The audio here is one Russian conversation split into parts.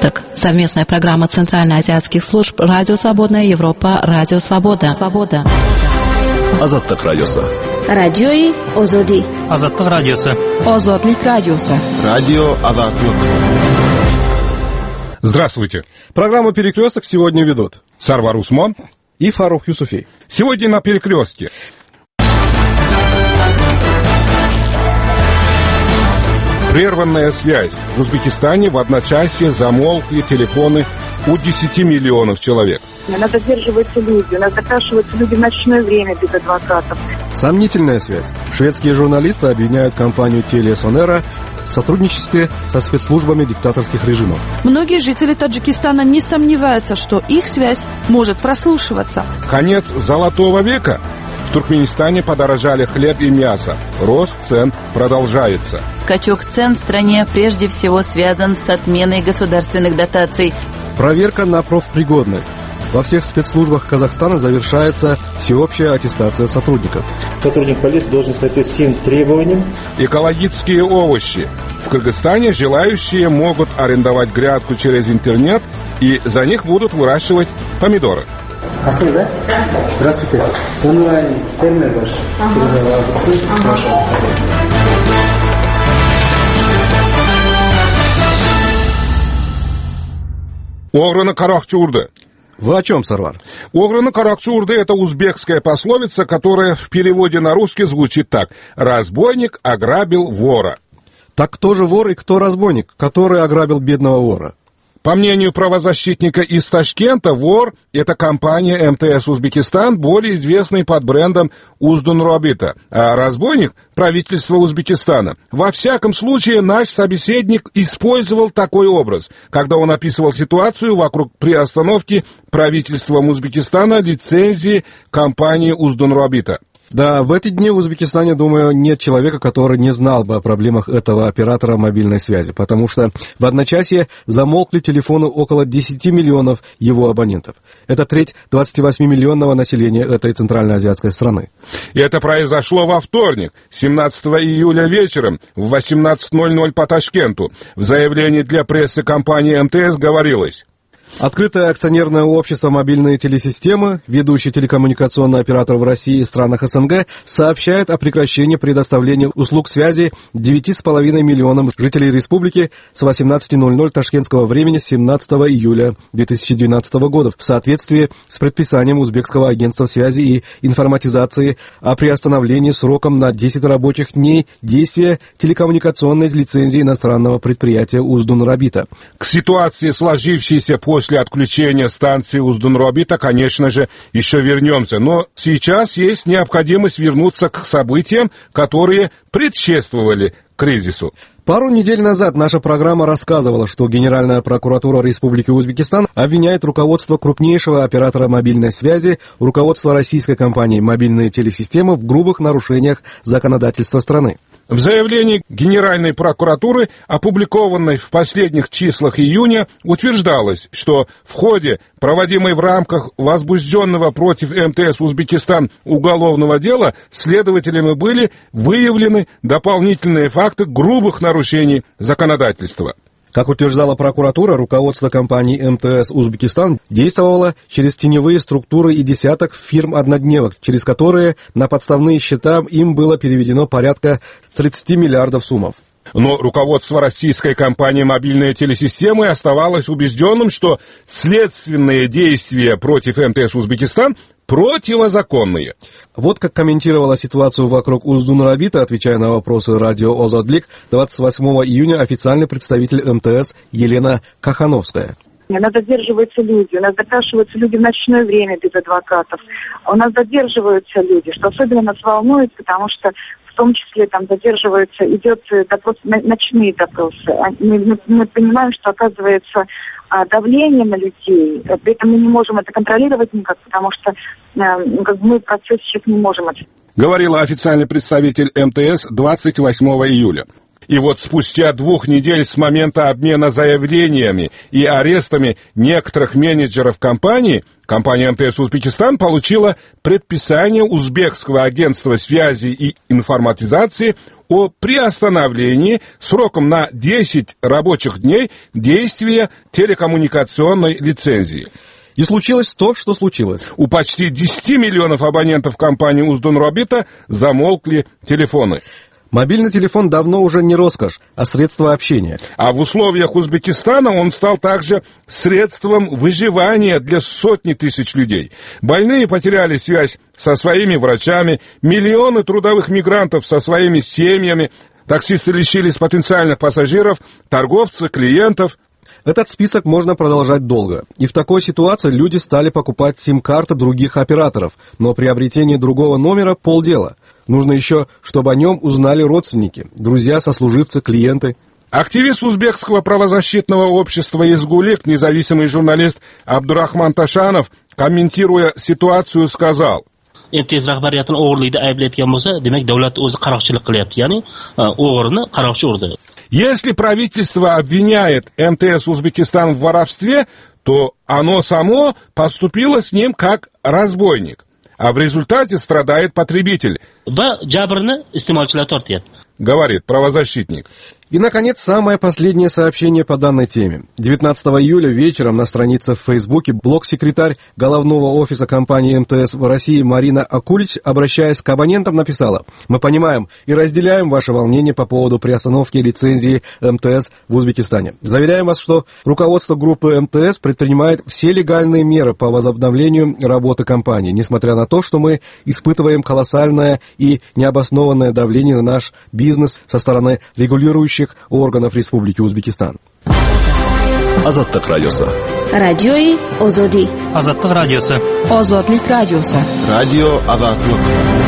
«Перекресток» — совместная программа Центральноазиатских служб «Радио Свободная Европа», «Радио Свобода». Азаттык радиосы. Радиои Озоди. Азаттык радиосы. Озодлик радиосы. Радио Азаттык. Здравствуйте. Программу «Перекресток» сегодня ведут Сарвар Усман и Фарух Юсуфей. Сегодня на «Перекрестке». Прерванная связь. В Узбекистане в одночасье замолкли телефоны у 10 миллионов человек. У нас задерживаются люди, у нас допрашиваются люди в ночное время без адвокатов. Сомнительная связь. Шведские журналисты обвиняют компанию «Телесонера» в сотрудничестве со спецслужбами диктаторских режимов. Многие жители Таджикистана не сомневаются, что их связь может прослушиваться. Конец золотого века. В Туркменистане подорожали хлеб и мясо. Рост цен продолжается. Скачок цен в стране прежде всего связан с отменой государственных дотаций. Проверка на профпригодность. Во всех спецслужбах Казахстана завершается всеобщая аттестация сотрудников. Сотрудник полиции должен соответствовать всем требованиям. Экологические овощи. В Кыргызстане желающие могут арендовать грядку через интернет, и за них будут выращивать помидоры. Асыл, да? Здравствуйте. Онлайн фермер ваш. Ограны каракчы урды. Вы о чем, Сарвар? Ограны каракчы урды — это узбекская пословица, которая в переводе на русский звучит так: разбойник ограбил вора. Так кто же вор и кто разбойник, который ограбил бедного вора? По мнению правозащитника из Ташкента, вор — это компания МТС Узбекистан, более известная под брендом Уздунробита, а разбойник — правительство Узбекистана. Во всяком случае, наш собеседник использовал такой образ, когда он описывал ситуацию вокруг приостановки правительством Узбекистана лицензии компании Уздунробита. Да, в эти дни в Узбекистане, думаю, нет человека, который не знал бы о проблемах этого оператора мобильной связи, потому что в одночасье замолкли телефоны около 10 миллионов его абонентов. Это треть 28-миллионного населения этой центральноазиатской страны. И это произошло во вторник, 17 июля вечером в 18:00 по Ташкенту. В заявлении для прессы компании МТС говорилось: Открытое акционерное общество «Мобильные телесистемы», ведущий телекоммуникационный оператор в России и странах СНГ, сообщает о прекращении предоставления услуг связи 9,5 миллионам жителей республики с 18:00 ташкентского времени 17 июля 2012 года в соответствии с предписанием Узбекского агентства связи и информатизации о приостановлении сроком на 10 рабочих дней действия телекоммуникационной лицензии иностранного предприятия Уздунробита. К ситуации, сложившейся после отключения станции Уздунробита, конечно же, еще вернемся. Но сейчас есть необходимость вернуться к событиям, которые предшествовали кризису. Пару недель назад наша программа рассказывала, что Генеральная прокуратура Республики Узбекистан обвиняет руководство крупнейшего оператора мобильной связи, руководство российской компании «Мобильные телесистемы» в грубых нарушениях законодательства страны. В заявлении Генеральной прокуратуры, опубликованной в последних числах июня, утверждалось, что в ходе проводимой в рамках возбужденного против МТС Узбекистан уголовного дела следователями были выявлены дополнительные факты грубых нарушений законодательства. Как утверждала прокуратура, руководство компании МТС Узбекистан действовало через теневые структуры и десяток фирм-однодневок, через которые на подставные счета им было переведено порядка 30 миллиардов сумм. Но руководство российской компании «Мобильные телесистемы» оставалось убежденным, что следственные действия против МТС Узбекистан противозаконные. Вот как комментировала ситуацию вокруг Уздунробита, отвечая на вопросы радио «Озодлик», 28 июня официальный представитель МТС Елена Кахановская. У нас задерживаются люди, у нас допрашиваются люди в ночное время без адвокатов. У нас задерживаются люди, что особенно нас волнует, потому что в том числе там задерживаются, идет допрос, ночные допросы. Мы понимаем, что оказывается давление на людей, при этом мы не можем это контролировать никак, потому что мы процесс сейчас не можем. Говорила официальный представитель МТС 28 июля. И вот спустя 2 недель с момента обмена заявлениями и арестами некоторых менеджеров компании, компания МТС Узбекистан получила предписание Узбекского агентства связи и информатизации о приостановлении сроком на 10 рабочих дней действия телекоммуникационной лицензии. И случилось то, что случилось. У почти 10 миллионов абонентов компании «Узденробита» замолкли телефоны. Мобильный телефон давно уже не роскошь, а средство общения. А в условиях Узбекистана он стал также средством выживания для сотни тысяч людей. Больные потеряли связь со своими врачами, миллионы трудовых мигрантов со своими семьями, таксисты лишились потенциальных пассажиров, торговцы, клиентов. Этот список можно продолжать долго. И в такой ситуации люди стали покупать сим-карты других операторов, но приобретение другого номера – полдела. Нужно еще, чтобы о нем узнали родственники, друзья, сослуживцы, клиенты. Активист узбекского правозащитного общества «Изгулик», независимый журналист Абдурахман Ташанов, комментируя ситуацию, сказал: MTS rahbariyatini o'g'irlikda ayblayotgan bo'lsa, demak davlat o'zi qaroqchilik qilyapti, ya'ni o'g'irni qaroqchi urdi. Если правительство обвиняет МТС Узбекистан в воровстве, то оно само поступило с ним как разбойник, а в результате страдает потребитель. Va jabrni iste'molchilar tortyapti. Говорит правозащитник. И, наконец, самое последнее сообщение по данной теме. 19 июля вечером на странице в Фейсбуке блог-секретарь головного офиса компании МТС в России Марина Акулич, обращаясь к абонентам, написала: «Мы понимаем и разделяем ваше волнение по поводу приостановки лицензии МТС в Узбекистане. Заверяем вас, что руководство группы МТС предпринимает все легальные меры по возобновлению работы компании, несмотря на то, что мы испытываем колоссальное и необоснованное давление на наш бизнес со стороны регулирующих органов Республики Узбекистан». Азаттык радиосы. Радиои Озоди. Азаттык радиосы. Озодлик радиосы. Радио Азаттык.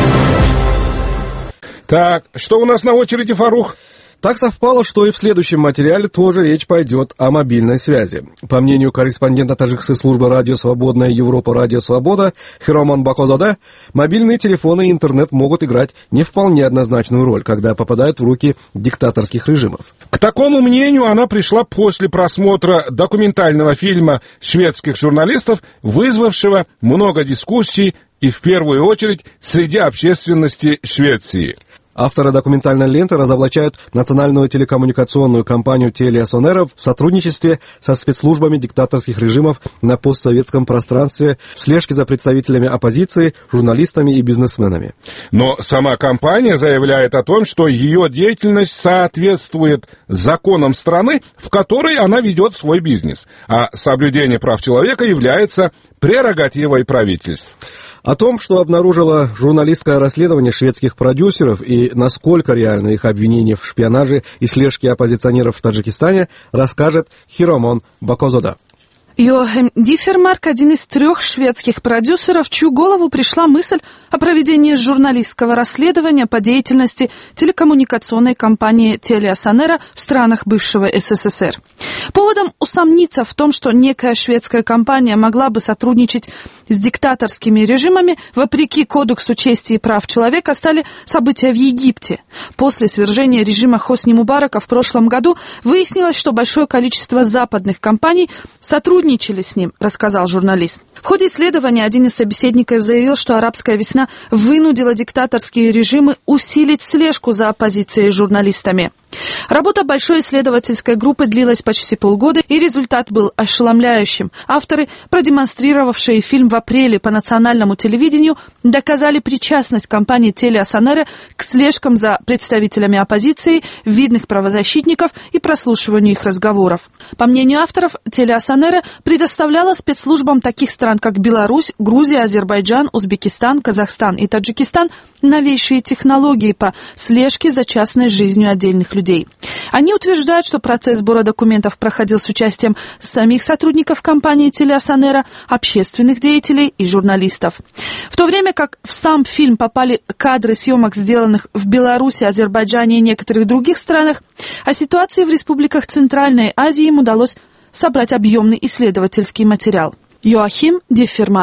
Так, что у нас на очереди, Фарух? Так совпало, что и в следующем материале тоже речь пойдет о мобильной связи. По мнению корреспондента таджикской службы «Радио Свободная Европа» «Радио Свобода» Хиромон Бакозаде, мобильные телефоны и интернет могут играть не вполне однозначную роль, когда попадают в руки диктаторских режимов. К такому мнению она пришла после просмотра документального фильма шведских журналистов, вызвавшего много дискуссий и в первую очередь среди общественности Швеции. Авторы документальной ленты разоблачают национальную телекоммуникационную компанию Telia Sonera в сотрудничестве со спецслужбами диктаторских режимов на постсоветском пространстве в слежке за представителями оппозиции, журналистами и бизнесменами. Но сама компания заявляет о том, что ее деятельность соответствует законам страны, в которой она ведет свой бизнес, а соблюдение прав человека является прерогативой правительств. О том, что обнаружило журналистское расследование шведских продюсеров и насколько реальны их обвинения в шпионаже и слежке оппозиционеров в Таджикистане, расскажет Хиромон Бакозада. Йохем Диффермарк – один из 3 шведских продюсеров, в чью голову пришла мысль о проведении журналистского расследования по деятельности телекоммуникационной компании Telia Sonera в странах бывшего СССР. Поводом усомниться в том, что некая шведская компания могла бы сотрудничать с диктаторскими режимами, вопреки Кодексу чести и прав человека, стали события в Египте. После свержения режима Хосни Мубарака в прошлом году выяснилось, что большое количество западных компаний сотрудничали с ним, рассказал журналист. В ходе исследования один из собеседников заявил, что арабская весна вынудила диктаторские режимы усилить слежку за оппозицией и журналистами. Работа большой исследовательской группы длилась почти полгода, и результат был ошеломляющим. Авторы, продемонстрировавшие фильм в апреле по национальному телевидению, доказали причастность компании Telia Sonera к слежкам за представителями оппозиции, видных правозащитников и прослушиванию их разговоров. По мнению авторов, Telia Sonera предоставляла спецслужбам таких стран, как Беларусь, Грузия, Азербайджан, Узбекистан, Казахстан и Таджикистан, новейшие технологии по слежке за частной жизнью отдельных людей. Они утверждают, что процесс сбора документов проходил с участием самих сотрудников компании Telia Sonera, общественных деятелей и журналистов. В то время как в сам фильм попали кадры съемок, сделанных в Беларуси, Азербайджане и некоторых других странах, о ситуации в республиках Центральной Азии им удалось собрать объемный исследовательский материал. Йохем Диффермарк.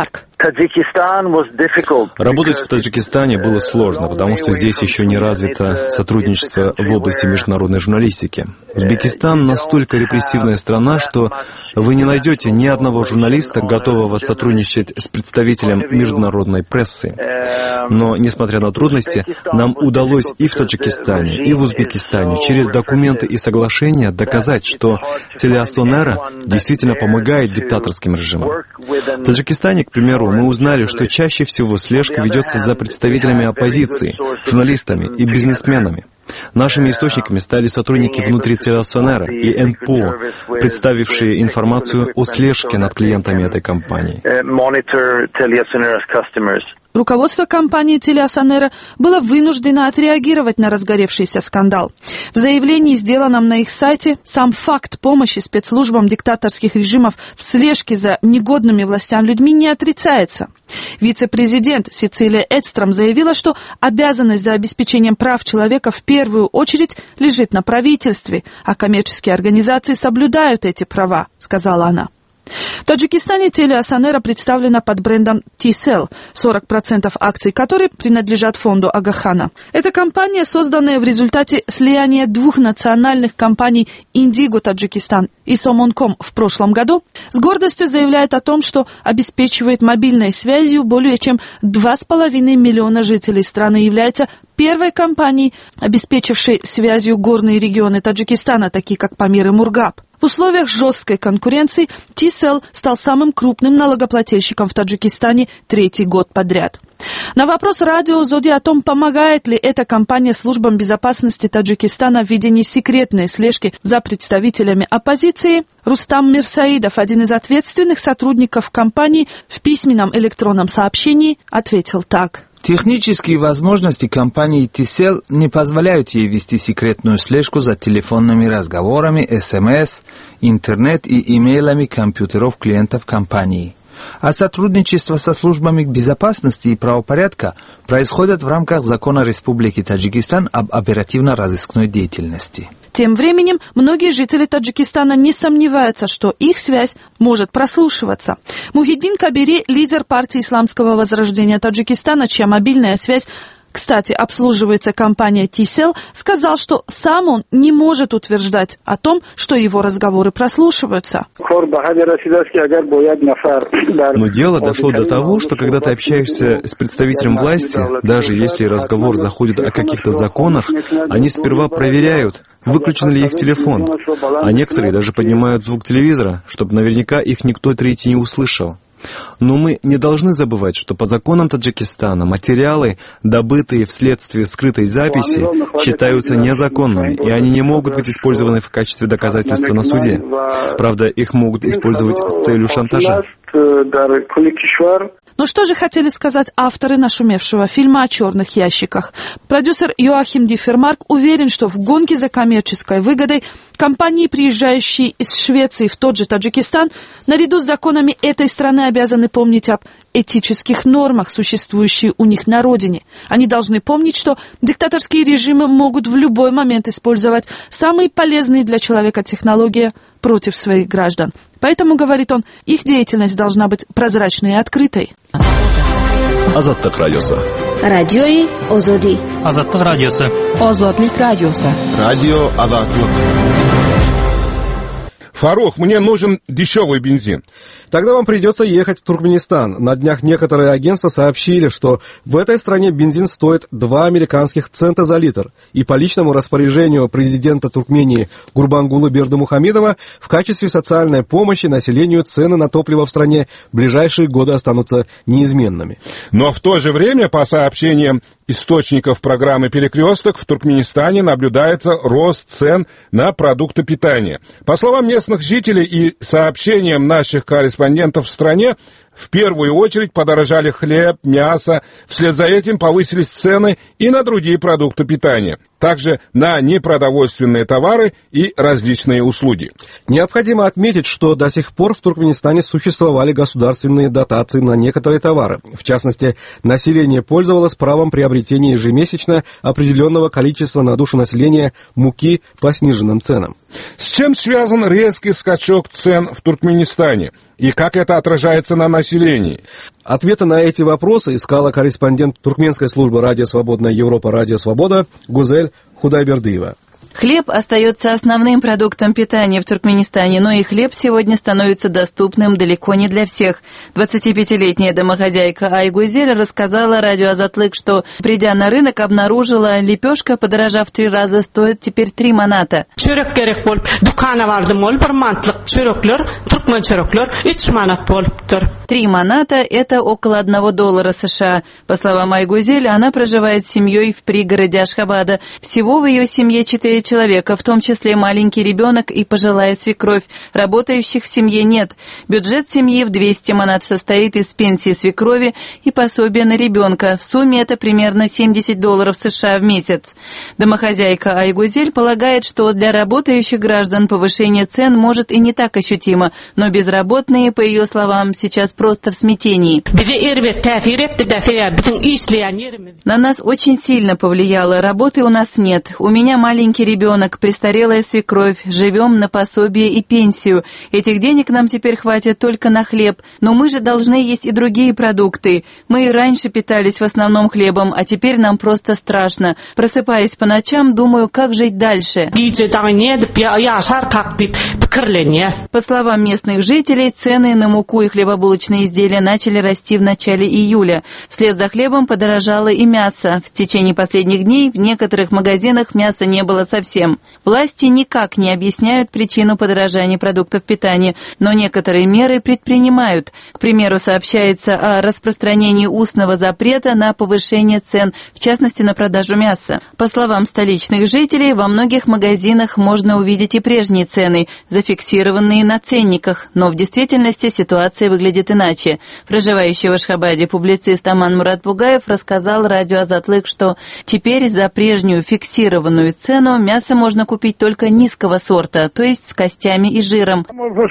Работать в Таджикистане было сложно, потому что здесь еще не развито сотрудничество в области международной журналистики. Узбекистан настолько репрессивная страна, что вы не найдете ни одного журналиста, готового сотрудничать с представителем международной прессы. Но, несмотря на трудности, нам удалось и в Таджикистане, и в Узбекистане через документы и соглашения доказать, что Телеасонера действительно помогает диктаторским режимам. В Таджикистане, к примеру, мы узнали, что чаще всего слежка ведется за представителями оппозиции, журналистами и бизнесменами. Нашими источниками стали сотрудники внутри Телеасонера и НПО, представившие информацию о слежке над клиентами этой компании. Руководство компании Телеасонера было вынуждено отреагировать на разгоревшийся скандал. В заявлении, сделанном на их сайте, сам факт помощи спецслужбам диктаторских режимов в слежке за негодными властям людьми не отрицается. Вице-президент Сицилия Эдстром заявила, что обязанность за обеспечением прав человека в первую очередь лежит на правительстве, а коммерческие организации соблюдают эти права, сказала она. В Таджикистане Телеасонера представлена под брендом T-Cell, 40% акций которой принадлежат фонду Агахана. Эта компания, созданная в результате слияния двух национальных компаний Индиго Таджикистан и Сомонком в прошлом году, с гордостью заявляет о том, что обеспечивает мобильной связью более чем 2,5 миллиона жителей страны и является первой компанией, обеспечившей связью горные регионы Таджикистана, такие как Памир и Мургаб. В условиях жесткой конкуренции T-Cell стал самым крупным налогоплательщиком в Таджикистане 3-й год подряд. На вопрос радио Зоди о том, помогает ли эта компания службам безопасности Таджикистана в ведении секретной слежки за представителями оппозиции, Рустам Мирсаидов, один из ответственных сотрудников компании, в письменном электронном сообщении ответил так. Технические возможности компании T-Cell не позволяют ей вести секретную слежку за телефонными разговорами, СМС, интернет и имейлами компьютеров клиентов компании. А сотрудничество со службами безопасности и правопорядка происходит в рамках закона Республики Таджикистан об оперативно-розыскной деятельности. Тем временем, многие жители Таджикистана не сомневаются, что их связь может прослушиваться. Мухиддин Кабири, лидер партии исламского возрождения Таджикистана, чья мобильная связь, кстати, обслуживается компания T-Cell, сказал, что сам он не может утверждать о том, что его разговоры прослушиваются. Но дело дошло до того, что когда ты общаешься с представителем власти, даже если разговор заходит о каких-то законах, они сперва проверяют, выключен ли их телефон, а некоторые даже поднимают звук телевизора, чтобы наверняка их никто третий не услышал. Но мы не должны забывать, что по законам Таджикистана материалы, добытые вследствие скрытой записи, считаются незаконными, и они не могут быть использованы в качестве доказательства на суде. Правда, их могут использовать с целью шантажа. Но что же хотели сказать авторы нашумевшего фильма о черных ящиках? Продюсер Йоахим Дифермарк уверен, что в гонке за коммерческой выгодой компании, приезжающие из Швеции в тот же Таджикистан, наряду с законами этой страны обязаны помнить об этических нормах, существующих у них на родине. Они должны помнить, что диктаторские режимы могут в любой момент использовать самые полезные для человека технологии против своих граждан. Поэтому, говорит он, их деятельность должна быть прозрачной и открытой. Азаттык радиосы. Радиои Озоди. Азаттык радиосы. Озодлик радиосы. Радио Азаттык. Фарух, мне нужен дешевый бензин. Тогда вам придется ехать в Туркменистан. На днях некоторые агентства сообщили, что в этой стране бензин стоит 2 американских цента за литр. И по личному распоряжению президента Туркмении Гурбангулы Бердымухамедова в качестве социальной помощи населению цены на топливо в стране в ближайшие годы останутся неизменными. Но в то же время, по сообщениям источников программы «Перекресток», в Туркменистане наблюдается рост цен на продукты питания. По словам местных жителей и сообщениям наших корреспондентов в стране, в первую очередь подорожали хлеб, мясо, вслед за этим повысились цены и на другие продукты питания, также на непродовольственные товары и различные услуги. Необходимо отметить, что до сих пор в Туркменистане существовали государственные дотации на некоторые товары. В частности, население пользовалось правом приобретения ежемесячно определенного количества на душу населения муки по сниженным ценам. С чем связан резкий скачок цен в Туркменистане? и как это отражается на населении? Ответы на эти вопросы искала корреспондент туркменской службы «Радио Свободная Европа» «Радио Свобода» Гузель Худайбердиева. Хлеб остается основным продуктом питания в Туркменистане, но и хлеб сегодня становится доступным далеко не для всех. 25-летняя домохозяйка Айгузель рассказала радио Азатлык, что, придя на рынок, обнаружила, лепешка, подорожав 3 раза, стоит теперь 3 маната. 3 маната – это около $1 США. По словам Айгузель, она проживает с семьей в пригороде Ашхабада. Всего в ее семье 4 человека, в том числе маленький ребенок и пожилая свекровь. Работающих в семье нет. Бюджет семьи в 200 манат состоит из пенсии свекрови и пособия на ребенка. В сумме это примерно $70 США в месяц. Домохозяйка Айгузель полагает, что для работающих граждан повышение цен может и не так ощутимо, но безработные, по ее словам, сейчас просто в смятении. На нас очень сильно повлияло. Работы у нас нет. У меня маленький ребенок, престарелая свекровь, живем на пособие и пенсию. Этих денег нам теперь хватит только на хлеб, но мы же должны есть и другие продукты. Мы и раньше питались в основном хлебом, а теперь нам просто страшно. Просыпаясь по ночам, думаю, как жить дальше. По словам местных жителей, цены на муку и хлебобулочные изделия начали расти в начале июля. Вслед за хлебом подорожало и мясо. В течение последних дней в некоторых магазинах мяса не было совсем. Власти никак не объясняют причину подорожания продуктов питания, но некоторые меры предпринимают. К примеру, сообщается о распространении устного запрета на повышение цен, в частности на продажу мяса. По словам столичных жителей, во многих магазинах можно увидеть и прежние цены, зафиксированные на ценниках, но в действительности ситуация выглядит иначе. Проживающий в Ашхабаде публицист Аман Мурат Бугаев рассказал радио Азатлык, что теперь за прежнюю фиксированную цену мясо можно купить только низкого сорта, то есть с костями и жиром.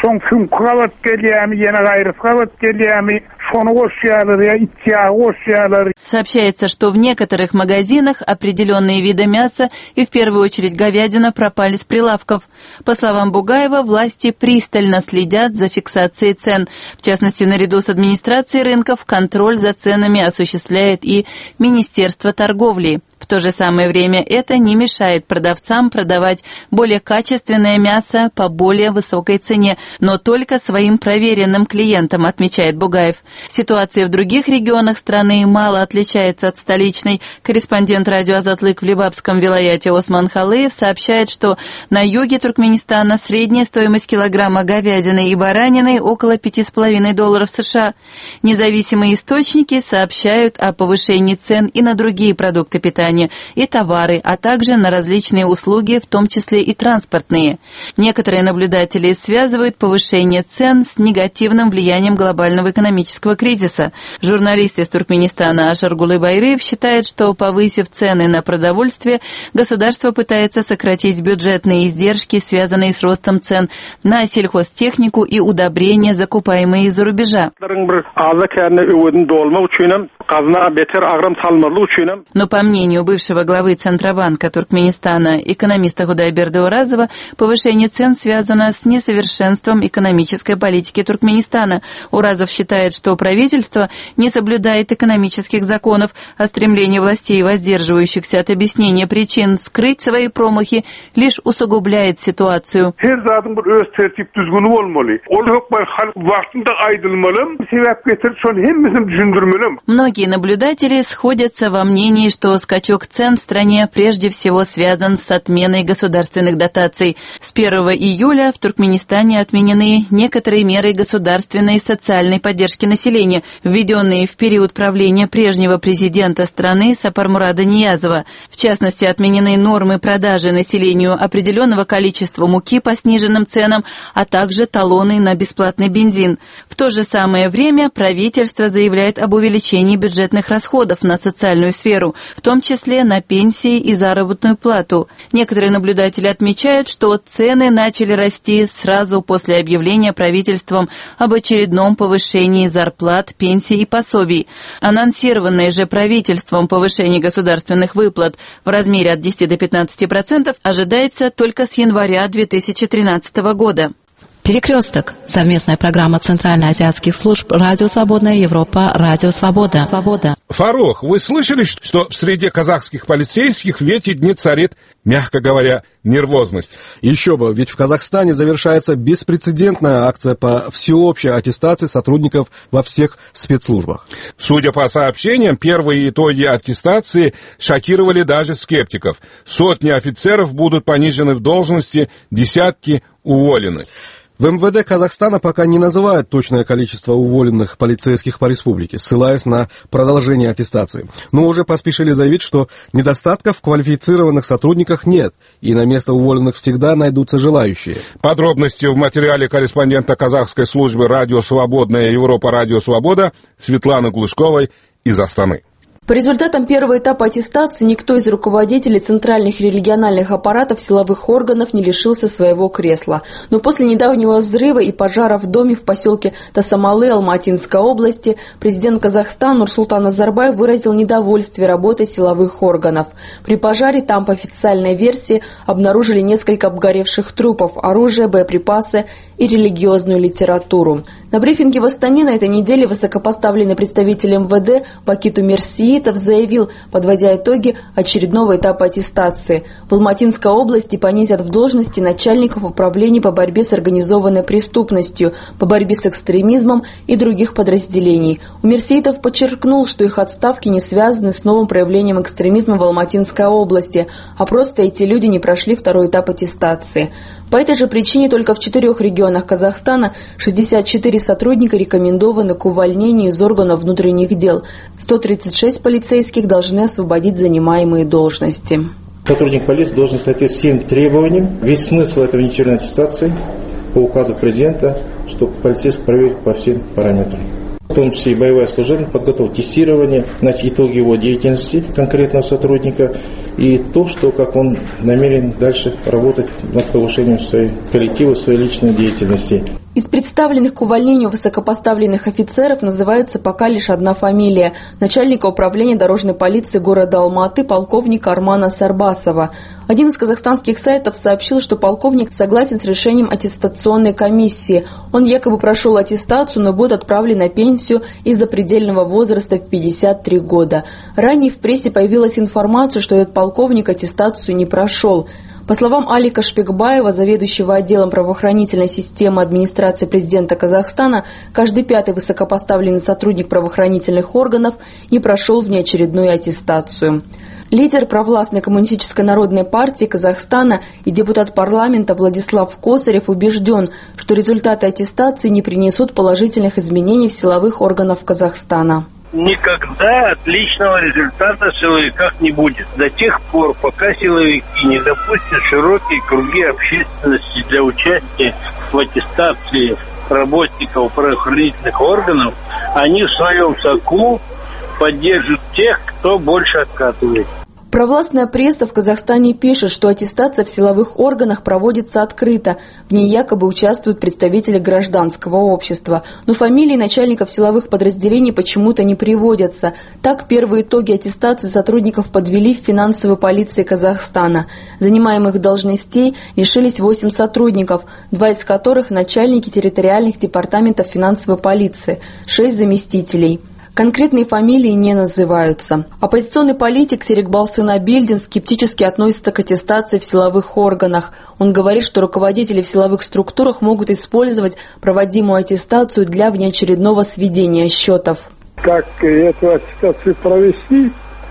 Сообщается, что в некоторых магазинах определенные виды мяса и в первую очередь говядина пропали с прилавков. По словам Бугаева, власти пристально следят за фиксацией цен. В частности, наряду с администрацией рынков контроль за ценами осуществляет и Министерство торговли. В то же самое время это не мешает продавцам продавать более качественное мясо по более высокой цене, но только своим проверенным клиентам, отмечает Бугаев. Ситуация в других регионах страны мало отличается от столичной. Корреспондент радио Азатлык в Либабском вилаяте Осман Халыев сообщает, что на юге Туркменистана средняя стоимость килограмма говядины и баранины около $5,5 США. Независимые источники сообщают о повышении цен и на другие продукты питания и товары, а также на различные услуги, в том числе и транспортные. Некоторые наблюдатели связывают повышение цен с негативным влиянием глобального экономического кризиса. Журналист из Туркменистана Ашаргулы Байрыев считает, что, повысив цены на продовольствие, государство пытается сократить бюджетные издержки, связанные с ростом цен на сельхозтехнику и удобрения, закупаемые из-за рубежа. Но по мнению бывшего главы Центробанка Туркменистана, экономиста Худайберды Уразова, повышение цен связано с несовершенством экономической политики Туркменистана. Уразов считает, что правительство не соблюдает экономических законов, а стремление властей, воздерживающихся от объяснения причин, скрыть свои промахи, лишь усугубляет ситуацию. Многие наблюдатели сходятся во мнении, что скачок цен в стране прежде всего связан с отменой государственных дотаций. С 1 июля в Туркменистане отменены некоторые меры государственной и социальной поддержки населения, введенные в период правления прежнего президента страны Сапармурада Ниязова. В частности, отменены нормы продажи населению определенного количества муки по сниженным ценам, а также талоны на бесплатный бензин. В то же самое время правительство заявляет об увеличении бюджетных расходов на социальную сферу, в том числе на пенсии и заработную плату. Некоторые наблюдатели отмечают, что цены начали расти сразу после объявления правительством об очередном повышении зарплат, пенсий и пособий. Анонсированное же правительством повышение государственных выплат в размере от 10 до 15% ожидается только с января 2013 года. Перекресток. Совместная программа Центральноазиатских служб «Радио Свободная Европа», «Радио Свобода». Фарух, вы слышали, что в среде казахских полицейских в эти дни царит, мягко говоря, нервозность? Еще бы, ведь в Казахстане завершается беспрецедентная акция по всеобщей аттестации сотрудников во всех спецслужбах. Судя по сообщениям, первые итоги аттестации шокировали даже скептиков. Сотни офицеров будут понижены в должности, десятки уволены. В МВД Казахстана пока не называют точное количество уволенных полицейских по республике, ссылаясь на продолжение аттестации. Но уже поспешили заявить, что недостатков в квалифицированных сотрудниках нет, и на место уволенных всегда найдутся желающие. Подробности в материале корреспондента казахской службы «Радио Свободная Европа», «Радио Свобода» Светланы Глушковой из Астаны. По результатам первого этапа аттестации никто из руководителей центральных и региональных аппаратов силовых органов не лишился своего кресла. Но после недавнего взрыва и пожара в доме в поселке Тасамалы Алматинской области президент Казахстана Нурсултан Назарбаев выразил недовольствие работой силовых органов. При пожаре там, по официальной версии, обнаружили несколько обгоревших трупов, оружие, боеприпасы и религиозную литературу. На брифинге в Астане на этой неделе высокопоставленный представитель МВД Бакиту Мерсиитов заявил, подводя итоги очередного этапа аттестации. В Алматинской области понизят в должности начальников управлений по борьбе с организованной преступностью, по борьбе с экстремизмом и других подразделений. Мерсиитов подчеркнул, что их отставки не связаны с новым проявлением экстремизма в Алматинской области, а просто эти люди не прошли второй этап аттестации. По этой же причине только в 4 регионах Казахстана 64 сотрудника рекомендованы к увольнению из органов внутренних дел. 136 полицейских должны освободить занимаемые должности. Сотрудник полиции должен соответствовать всем требованиям. Весь смысл этой внеочередной аттестации по указу президента, что полицейский проверит по всем параметрам. В том числе и боевая служебная подготовка, тестирование, итоги его деятельности конкретного сотрудника и то, что как он намерен дальше работать над повышением своей коллектива, своей личной деятельности. Из представленных к увольнению высокопоставленных офицеров называется пока лишь одна фамилия – начальника управления дорожной полиции города Алматы полковника Армана Сарбасова. Один из казахстанских сайтов сообщил, что полковник согласен с решением аттестационной комиссии. Он якобы прошел аттестацию, но будет отправлен на пенсию из-за предельного возраста в 53 года. Ранее в прессе появилась информация, что этот полковник аттестацию не прошел. По словам Алика Шпекбаева, заведующего отделом правоохранительной системы администрации президента Казахстана, каждый 5-й высокопоставленный сотрудник правоохранительных органов не прошел внеочередную аттестацию. Лидер провластной коммунистической народной партии Казахстана и депутат парламента Владислав Косарев убежден, что результаты аттестации не принесут положительных изменений в силовых органах Казахстана. Никогда отличного результата в силовиках не будет. До тех пор, пока силовики не допустят широкие круги общественности для участия в аттестации работников правоохранительных органов, они в своем соку поддержат тех, кто больше откатывает. Провластная пресса в Казахстане пишет, что аттестация в силовых органах проводится открыто. В ней якобы участвуют представители гражданского общества. Но фамилии начальников силовых подразделений почему-то не приводятся. Так, первые итоги аттестации сотрудников подвели в финансовой полиции Казахстана. Занимаемых должностей лишились 8 сотрудников, 2 из которых начальники территориальных департаментов финансовой полиции, 6 заместителей. Конкретные фамилии не называются. Оппозиционный политик Серикбал Сынабильдин скептически относится к аттестации в силовых органах. Он говорит, что руководители в силовых структурах могут использовать проводимую аттестацию для внеочередного сведения счетов. Как эту аттестацию провести,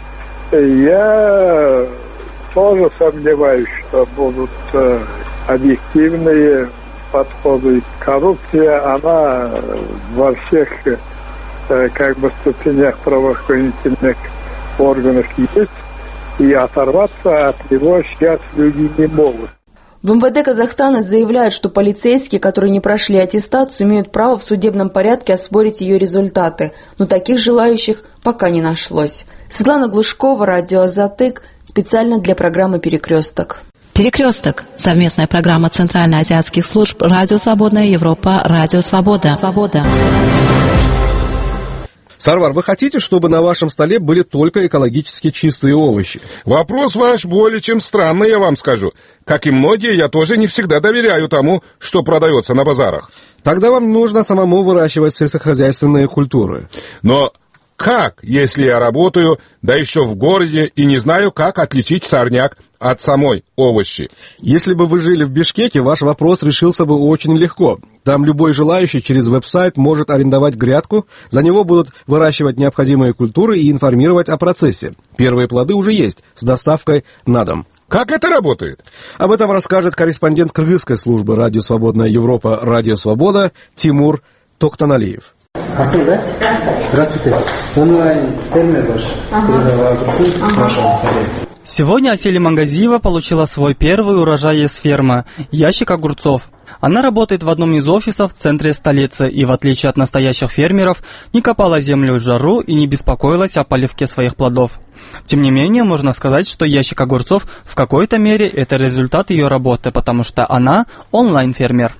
я тоже сомневаюсь, что будут объективные подходы. Коррупция, она во всех ступенях правоохранительных органов есть, и оторваться от него сейчас люди не могут. В МВД Казахстана заявляют, что полицейские, которые не прошли аттестацию, имеют право в судебном порядке оспорить ее результаты, но таких желающих пока не нашлось. Светлана Глушкова, радио «Азатык», специально для программы «Перекресток». Перекресток. Совместная программа Центральноазиатских служб «Радио Свободная Европа», «Радио Свобода». Сарвар, вы хотите, чтобы на вашем столе были только экологически чистые овощи? Вопрос ваш более чем странный, я вам скажу. Как и многие, я тоже не всегда доверяю тому, что продается на базарах. Тогда вам нужно самому выращивать сельскохозяйственные культуры. Но как, если я работаю, да еще в городе, и не знаю, как отличить сорняк от самой овощи? Если бы вы жили в Бишкеке, ваш вопрос решился бы очень легко. Там любой желающий через веб-сайт может арендовать грядку, за него будут выращивать необходимые культуры и информировать о процессе. Первые плоды уже есть, с доставкой на дом. Как это работает? Об этом расскажет корреспондент кыргызской службы «Радио Свободная Европа» «Радио Свобода» Тимур Токтаналиев. Асыл, да? Здравствуйте. Онлайн-фермер ваш передал огурцы вашему хозяйству. Сегодня Асель Мангазиева получила свой первый урожай из фермы – ящик огурцов. Она работает в одном из офисов в центре столицы и, в отличие от настоящих фермеров, не копала землю в жару и не беспокоилась о поливке своих плодов. Тем не менее, можно сказать, что ящик огурцов в какой-то мере – это результат ее работы, потому что она онлайн-фермер.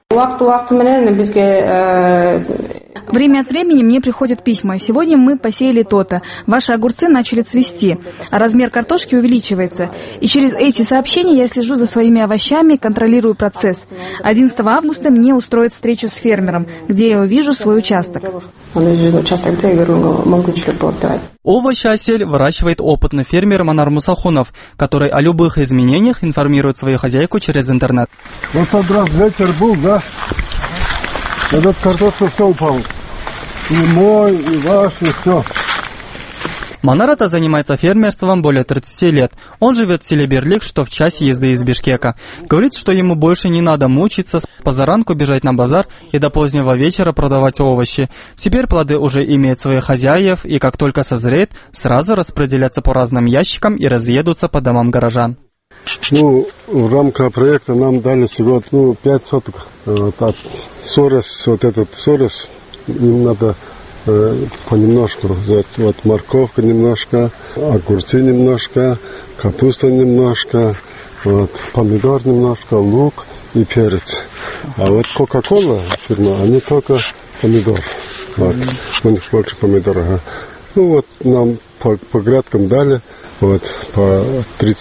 Время от времени мне приходят письма. Сегодня мы посеяли то-то. Ваши огурцы начали цвести, а размер картошки увеличивается. И через эти сообщения я слежу за своими овощами, контролирую процесс. 11 августа мне устроят встречу с фермером, где я увижу свой участок. Овощи Асель выращивает опытный фермер Манар Мусахунов, который о любых изменениях информирует свою хозяйку через интернет. Вот тот раз ветер был, да? Этот картошка все упал. И мой, и ваш, и все. Манарата занимается фермерством более 30 лет. Он живет в селе Берлик, что в часе езды из Бишкека. Говорит, что ему больше не надо мучиться, позаранку бежать на базар и до позднего вечера продавать овощи. Теперь плоды уже имеют своих хозяев, и как только созреет, сразу распределятся по разным ящикам и разъедутся по домам горожан. В рамках проекта нам дали всего 5 соток. От сорос, вот этот сорос, им надо понемножку взять. Вот морковка немножко, огурцы немножко, капуста немножко, вот, помидор немножко, лук и перец. А вот Кока-Кола фирма, они только помидор. Вот, у них больше помидор. Ага. Вот нам по грядкам дали. Вот, по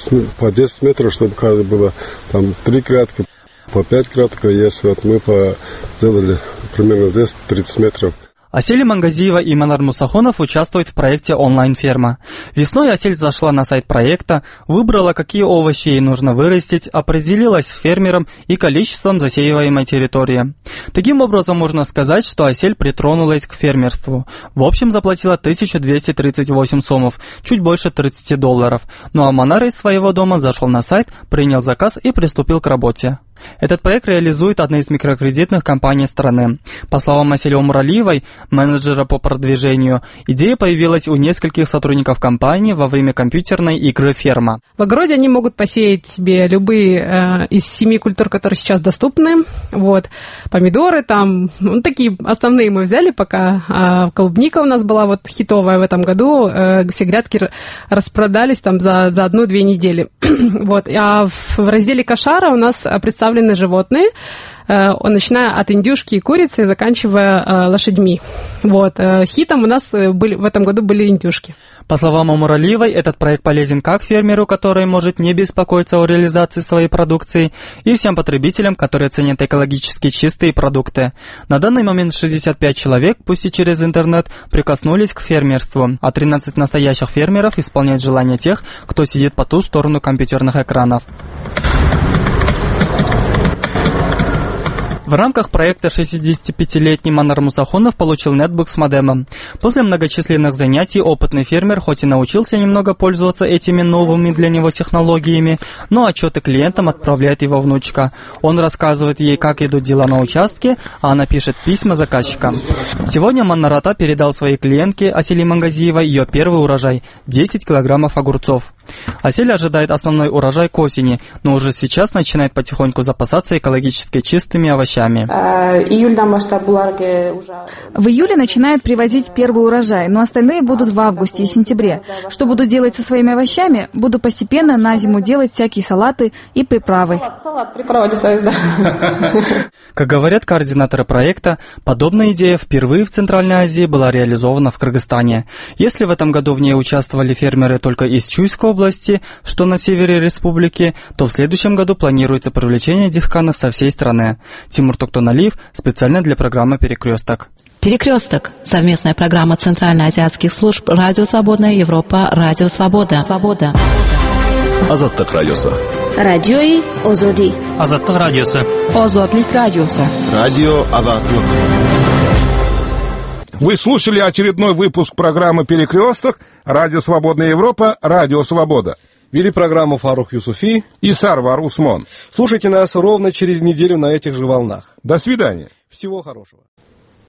10 метров, чтобы каждый было там 3 грядки, по 5 грядок, если вот мы сделали примерно здесь 30 метров. Асель Мангазиева и Манар Мусахунов участвуют в проекте «Онлайн-ферма». Весной Асель зашла на сайт проекта, выбрала, какие овощи ей нужно вырастить, определилась с фермером и количеством засеиваемой территории. Таким образом, можно сказать, что Асель притронулась к фермерству. В общем, заплатила 1238 сомов, чуть больше $30. Ну а Манар из своего дома зашел на сайт, принял заказ и приступил к работе. Этот проект реализует одна из микрокредитных компаний страны. По словам Асели Омуралиевой, менеджера по продвижению, идея появилась у нескольких сотрудников компании во время компьютерной игры «Ферма». В огороде они могут посеять себе любые из 7 культур, которые сейчас доступны. Вот. Помидоры там, такие основные мы взяли пока. Клубника у нас была вот хитовая в этом году. Все грядки распродались там за 1-2 недели. Вот. А в разделе кошара у нас представлены животные, начиная от индюшки и курицы, заканчивая лошадьми. Вот. Хитом у нас в этом году были индюшки. По словам Омуралиевой, этот проект полезен как фермеру, который может не беспокоиться о реализации своей продукции, и всем потребителям, которые ценят экологически чистые продукты. На данный момент 65 человек, пусть и через интернет, прикоснулись к фермерству, а 13 настоящих фермеров исполняют желания тех, кто сидит по ту сторону компьютерных экранов. В рамках проекта 65-летний Манар Мусахунов получил нетбук с модемом. После многочисленных занятий опытный фермер хоть и научился немного пользоваться этими новыми для него технологиями, но отчеты клиентам отправляет его внучка. Он рассказывает ей, как идут дела на участке, а она пишет письма заказчикам. Сегодня Манарата передал своей клиентке Асели Мангазиевой ее первый урожай – 10 килограммов огурцов. Осель ожидает основной урожай к осени, но уже сейчас начинает потихоньку запасаться экологически чистыми овощами. В июле начинают привозить первый урожай, но остальные будут в августе и сентябре. Что буду делать со своими овощами? Буду постепенно на зиму делать всякие салаты и приправы. Как говорят координаторы проекта, подобная идея впервые в Центральной Азии была реализована в Кыргызстане. Если в этом году в ней участвовали фермеры только из Чуйской области, что на севере республики, то в следующем году планируется привлечение дихканов со всей страны. Тимур Токтоналиев специально для программы «Перекресток». «Перекресток» – совместная программа центральноазиатских служб «Радио Свободная Европа», «Радио Свобода». Азаттык радиосы. Радиои Озоди. Азаттык радиосы. Озодлик радиосы. Радио Азаттык. Вы слушали очередной выпуск программы «Перекресток», Радио Свободная Европа, Радио Свобода. Вели программу Фарух Юсуфи и Сарвар Усмон. Слушайте нас ровно через неделю на этих же волнах. До свидания. Всего хорошего.